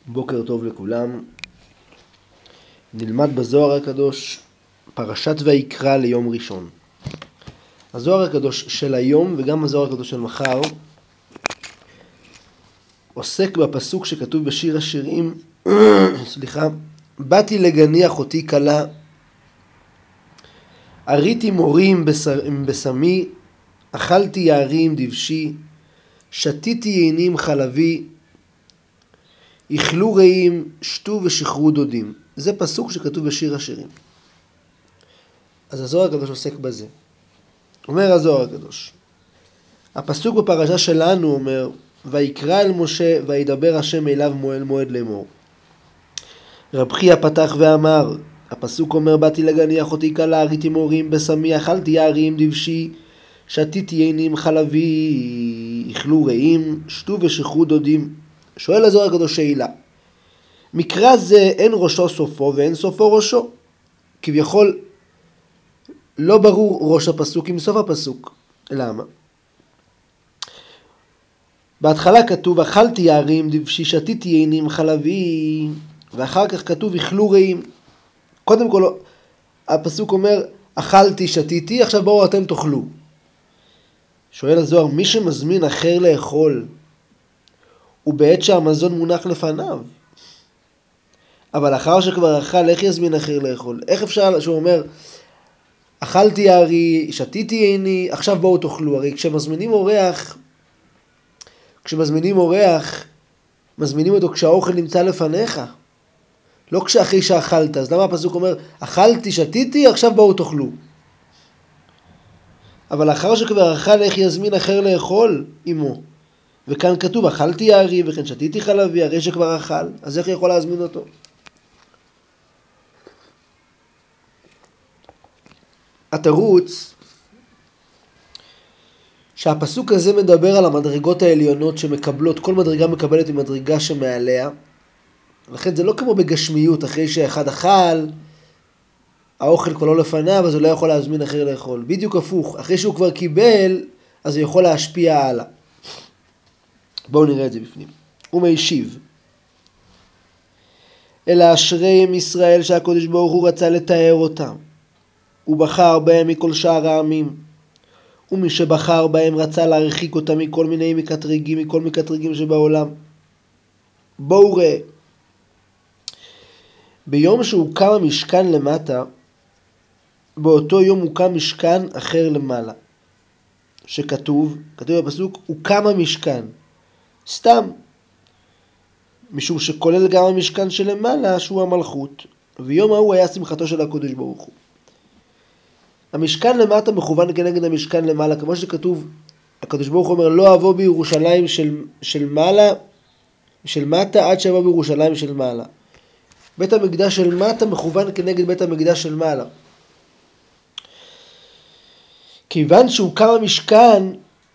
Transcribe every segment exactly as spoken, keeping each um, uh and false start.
בוקר טוב לכולם. נלמד בזוהר הקדוש פרשת ויקרא ליום ראשון. הזוהר הקדוש של היום וגם הזוהר הקדוש של מחר עוסק בפסוק שכתוב בשיר השירים סליחה באתי לגני אחותי כלה, אריתי מורי עם בשמי, אכלתי יערי עם דבשי, שתיתי יני עם חלבי, איכלו רעים, שתו ושחרו דודים. זה פסוק שכתוב בשיר השירים. אז הזוהר הקדוש עוסק בזה. אומר הזוהר הקדוש, הפסוק בפרשה שלנו אומר, ויקרא אל משה וידבר השם אליו מועד מועד לאמור. רב חייא פתח ואמר, הפסוק אומר, באתי לגני אחותי כלה, אריתי מורי עם בשמי, אכלתי יערי עם דבשי, שתיתי יני עם חלבי, איכלו רעים, שתו ושחרו דודים. שואל הזוהר הקדוש שאלה, מקרא זה אין ראשו סופו ואין סופו ראשו. כביכול לא ברור ראש הפסוק עם סוף הפסוק. למה? בהתחלה כתוב אכלתי יערי עם דבשי, שתיתי יני עם חלבי, ואחר כך כתוב איכלו רעים. קודם כל הפסוק אומר אכלתי שתיתי, עכשיו בואו אתם תאכלו. שואל הזוהר, מי שמזמין אחר לאכול הוא בעת שהמזון מונח לפניו, אבל אחר שכבר אכל, איך יזמין אחר לאכול? איך אפשר שהוא אומר אכלתי יערי, שתיתי יני, עכשיו בואו תאכלו? הרי כשמזמינים אורח, כשמזמינים אורח, מזמינים אותו כשהאוכל נמצא לפניך, לא כשאחרי שאכלת. אז למה הפסוק אומר אכלתי, שתיתי, עכשיו בואו תאכלו? אבל אחר שכבר אכל, איך יזמין אחר לאכול עמו? וכאן כתוב אכלתי יערי וכן שתיתי חלבי, הרי שכבר אכל, אז איך יכול להזמין אותו? התירוץ שהפסוק הזה מדבר על המדרגות העליונות שמקבלות, כל מדרגה מקבלת ממדרגה שמעליה, לכן זה לא כמו בגשמיות, אחרי שאחד אכל, האוכל כבר לא לפניו, אז הוא לא יכול להזמין אחר לאכול. בדיוק הפוך, אחרי שהוא כבר קיבל, אז הוא יכול להשפיע הלאה. בואו נראה את זה בפנים. הוא משיב, אלא אשרי עם ישראל שהקדוש ברוך הוא רצה לתאר אותם, הוא בחר בהם מכל שאר העמים, ומי שבחר בהם רצה להרחיק אותם מכל מיני מקטרגים, מכל מקטרגים שבעולם. בואו ראה, ביום שהוקם המשכן למטה, באותו יום הוקם משכן אחר למעלה, שכתוב, כתוב בפסוק, הוקם המשכן, סתם, משום שכולל גם המשכן שלמעלה שהוא המלכות, ויום ההוא היה שמחתו של הקדוש ברוך הוא. המשכן למטה מכוון כנגד המשכן למעלה, כמו שכתוב, הקדוש ברוך הוא אומר, לא אבוא בירושלים של, של מעלה, של מטה, עד שאבוא בירושלים של מעלה. בית המקדש של מטה מכוון כנגד בית המקדש של מעלה. כיוון שהוקם המשכן,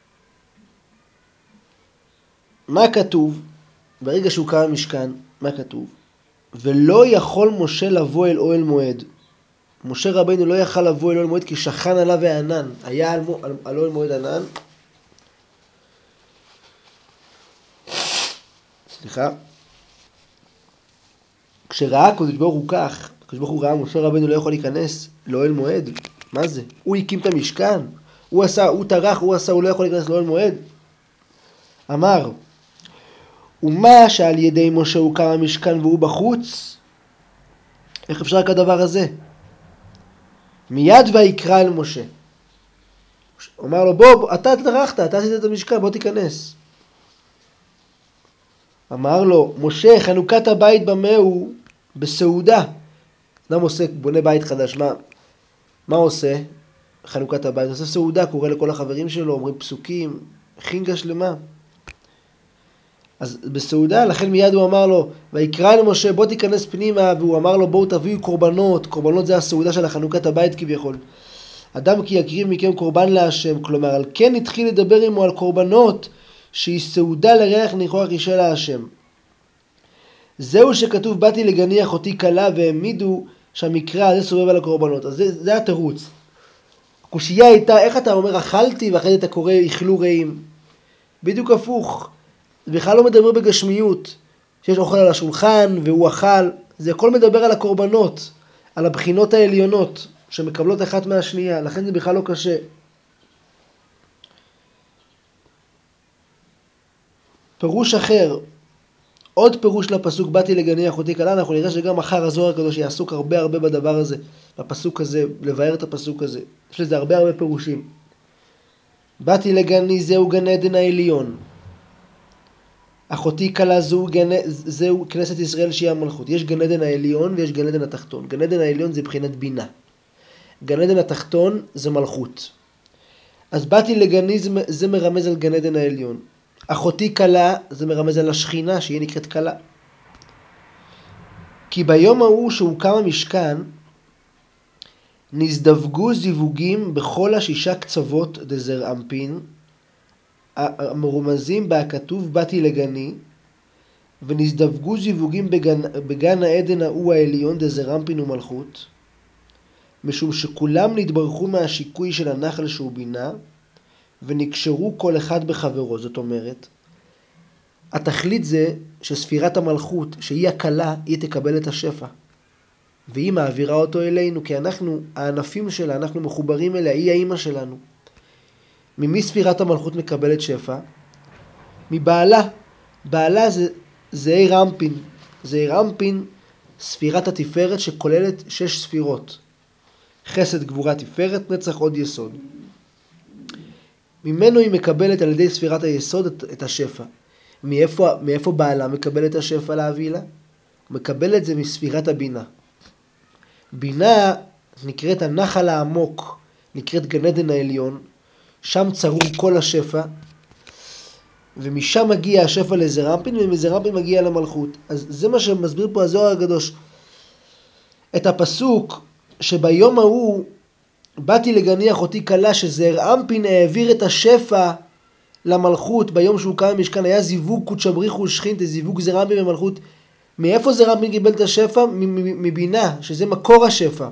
מה כתוב? ברגע שהוקם המשכן, מה כתוב? ולא יכול משה לבוא אל אוהל מועד. משה רבינו לא יכל לבוא אל אוהל מועד כי שכן עליו הענן. היה על, על, על אוהל מועד ענן. סליחה. כשראה הקדוש ברוך הוא כך, הקדוש ברוך הוא ראה משה רבינו לא יכול להיכנס לאוהל מועד. מה זה? הוא הקים את המשכן. הוא עשה, הוא טרח, הוא עשה, הוא לא יכול להיכנס לאוהל מועד. אמר, ומה שעל ידי משה הוקם המשכן והוא בחוץ? איך אפשר כדבר הזה? מיד ויקרא אל משה. אומר לו, בוא, בוא, אתה טרחת, אתה עשית את המשכן, בוא תיכנס. אמר לו, משה, חנוכת הבית במה הוא? בסעודה. אדם עושה, בונה בית חדש, מה, מה עושה? חנוכת הבית, עושה סעודה, קורא לכל החברים שלו, אומרים פסוקים, חינגה שלמה. אז בסעודה, לכן מיד הוא אמר לו, ויקרא אל משה, בוא תיכנס פנימה, והוא אמר לו, בואו תביאו קורבנות. קורבנות זה הסעודה של חנוכת הבית כביכול. אדם כי יקריב מכם קורבן להשם, כלומר על כן התחיל לדבר עמו על קורבנות שהיא סעודה לריח ניחוח אישה להשם. זהו שכתוב באתי לגני אחותי כלה, והעמידו שהמקרא הזה סובב על הקורבנות. אז זה, זה התירוץ. הקושייה הייתה, איך אתה אומר אכלתי ואחרי זה אתה קורא איכלו רעים? בדיוק הפוך. בכלל לא מדבר בגשמיות, שיש אוכל על השולחן והוא אכל, זה הכל מדבר על הקורבנות, על הבחינות העליונות שמקבלות אחת מהשנייה, לכן זה בכלל לא קשה. פירוש אחר, עוד פירוש לפסוק באתי לגני אחותי כלה, אנחנו נראה שגם מחר הזוהר הקדוש יעסוק הרבה הרבה בדבר הזה, בפסוק הזה, לבאר את הפסוק הזה. יש לזה הרבה הרבה פירושים. באתי לגני זהו גן עדן העליון. אחותי כלה זהו, גן... זהו כנסת ישראל שהיא המלכות. יש גן עדן העליון ויש גן עדן התחתון. גן עדן העליון זה בחינת בינה. גן עדן התחתון זה מלכות. אז באתי לגני זה, זה מרמז על גן עדן העליון. אחותי כלה זה מרמז על השכינה שהיא נקראת כלה. כי ביום ההוא שהוקם המשכן נזדווגו זיווגים בכל השישה קצוות דזר אמפין המרומזים בהכתוב באתי לגני, ונזדווגו זיווגים בגן, בגן העדן ההוא העליון דזר אמפין ומלכות, משום שכולם נתברכו מהשיקוי של הנחל שהוא בינה ונקשרו כל אחד בחברו. זאת אומרת, התכלית זה שספירת המלכות שהיא הכלה היא תקבל את השפע והיא מעבירה אותו אלינו, כי אנחנו הענפים שלה, אנחנו מחוברים אליה, היא האמא שלנו. ממי ספירת המלכות מקבלת שפע? מבעלה. בעלה זה זעיר אנפין. זעיר אנפין ספירת התפארת שכוללת שש ספירות, חסד גבורה תפארת נצח עוד יסוד. ממנו היא מקבלת על ידי ספירת היסוד את, את השפע. מאיפה, מאיפה בעלה מקבל את השפע להביא לה? הוא מקבל את זה מספירת הבינה. בינה נקראת הנחל העמוק, נקראת גן עדן העליון, שם צרור כל השפע, ומשם מגיע השפע לזעיר אנפין, ומזעיר אנפין מגיע למלכות. אז זה מה שמסביר פה הזוהר הקדוש. את הפסוק שביום ההוא באתי לגני אחותי כלה, שזעיר אנפין העביר את השפע למלכות ביום שהוא קם המשכן, היה זיווג קודשא בריך הוא שכינתא, זיווג זעיר אנפין במלכות. מאיפה זעיר אנפין קיבל את השפע? מבינה, שזה מקור השפע.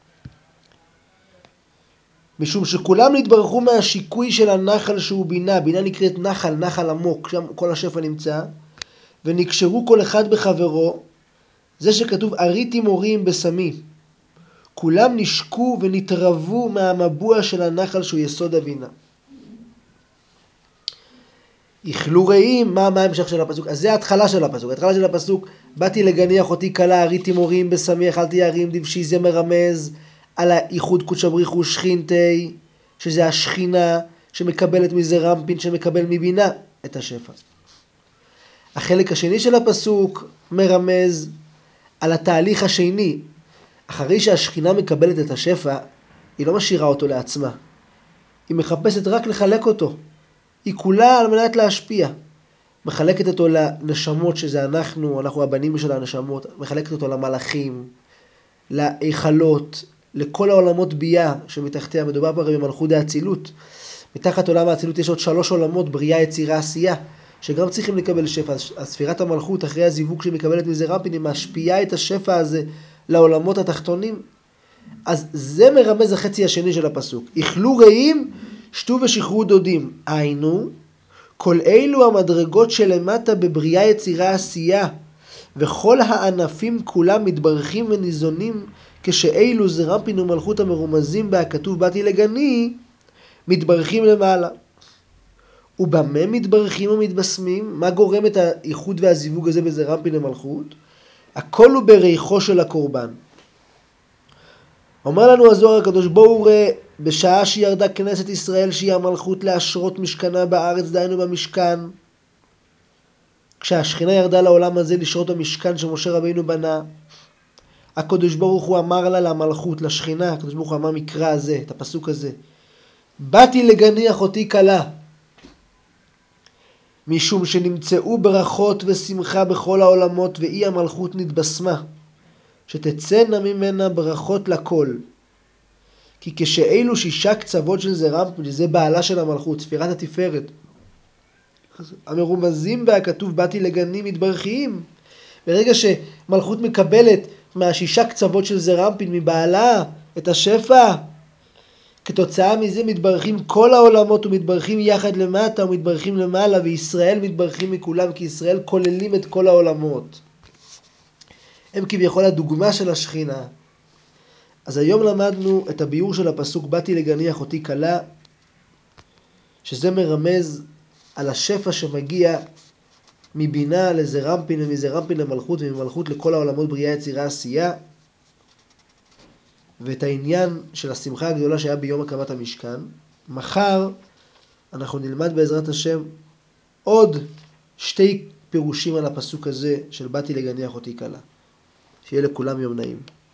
משום שכולם נתברכו מהשיקוי של הנחל שהוא בינה. בינה נקראת נחל, נחל עמוק, שם כל השפע נמצא, ונקשרו כל אחד בחברו. זה שכתוב אריתי מורים בסמי, כולם נשקו ונתרבו מהמבוע של הנחל שהוא יסוד הבינה. איכלו רעים. מה, מה ההמשך של הפסוק? אז זה ההתחלה של הפסוק. ההתחלה של הפסוק, באתי לגני אחותי כלה, אריתי מורים בסמי, אכלתי יערים דבשי, זה מרמז על האיחוד קודשא בריך הוא שכינתא, שזה השכינה שמקבלת מזעיר אנפין, שמקבל מבינה את השפע. החלק השני של הפסוק מרמז על התהליך השני. אחרי שהשכינה מקבלת את השפע, היא לא משאירה אותו לעצמה. היא מחפשת רק לחלק אותו. היא כולה על מנת להשפיע. מחלקת אותו לנשמות, שזה אנחנו, אנחנו הבנים של הנשמות. מחלקת אותו למלאכים, להיכלות, לכל העולמות בייה שמתחתיה. מדובר פה במלכות האצילות. מתחת עולם האצילות יש עוד שלוש עולמות, בריאה, יצירה, עשייה, שגם צריכים לקבל שפע. הספירת המלכות אחרי הזיווג שמקבלת מזעיר אנפין, היא משפיעה את השפע הזה לעולמות התחתונים. אז זה מרמז החצי השני של הפסוק. איכלו רעים, שתו ושחרו דודים. היינו, כל אלו המדרגות שלמטה בבריאה, יצירה, עשייה, וכל הענפים כולם מתברכים וניזונים, כשאלו זעיר אנפין ומלכות המרומזים בהכתוב באתי לגני, מתברכים למעלה. ובמה מתברכים ומתבשמים? מה גורם את האיחוד והזיווג הזה בזעיר אנפין למלכות? הכל הוא בריחו של הקורבן. אומר לנו הזוהר הקדוש, בואו ראה, בשעה שירדה כנסת ישראל שהיא המלכות להשרות משכנה בארץ, דהיינו במשכן, כשהשכינה ירדה לעולם הזה לשרות במשכן שמשה רבינו בנה, הקדוש ברוך הוא אמר לה, למלכות, לשכינה, הקדוש ברוך הוא אמר מקרא הזה, את הפסוק הזה, באתי לגני אחותי כלה, משום שנמצאו ברכות ושמחה בכל העולמות, והיא המלכות נתבשמה, שתצאנה ממנה ברכות לכל. כי כשאלו שישה קצוות של זעיר אנפין, זה בעלה של המלכות, ספירת התפארת, המרומזים בהכתוב באתי לגני, מתברכים. ברגע שמלכות מקבלת מהשישה קצוות של זעיר אנפין, מבעלה, את השפע, כתוצאה מזה מתברכים כל העולמות ומתברכים יחד למטה ומתברכים למעלה, וישראל מתברכים מכולם, כי ישראל כוללים את כל העולמות. הם כביכול הדוגמה של השכינה. אז היום למדנו את הביאור של הפסוק באתי לגני אחותי כלה, שזה מרמז על השפע שמגיע מבינה לזרמפין ומזרמפין למלכות וממלכות לכל העולמות בריאה יצירה עשייה, ואת העניין של השמחה הגדולה שהיה ביום הקמת המשכן. מחר אנחנו נלמד בעזרת השם עוד שתי פירושים על הפסוק הזה של באתי לגני אחותי כלה. שיהיה לכולם יום נעים.